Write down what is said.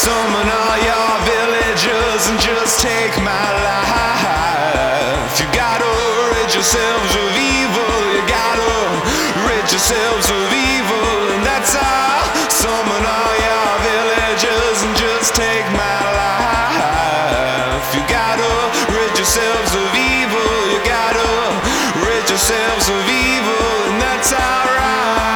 Summon all your villagers and just take my life. You gotta rid yourselves of evil. You gotta rid yourselves of evil, and that's all. Summon all your villagers and just take my life. You gotta rid yourselves of evil. You gotta rid yourselves of evil, and that's alright.